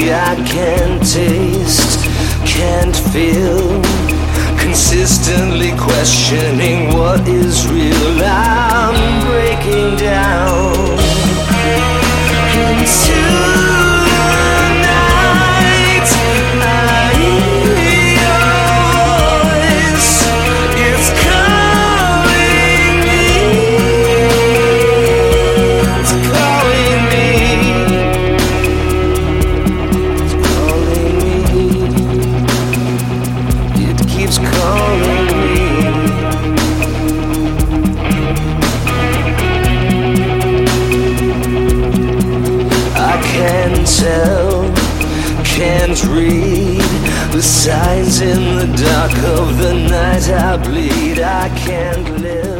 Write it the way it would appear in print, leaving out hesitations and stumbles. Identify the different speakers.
Speaker 1: I can't taste, can't feel, consistently questioning what is real. I'm breaking down into can't read the signs in the dark of the night. I bleed, I can't live.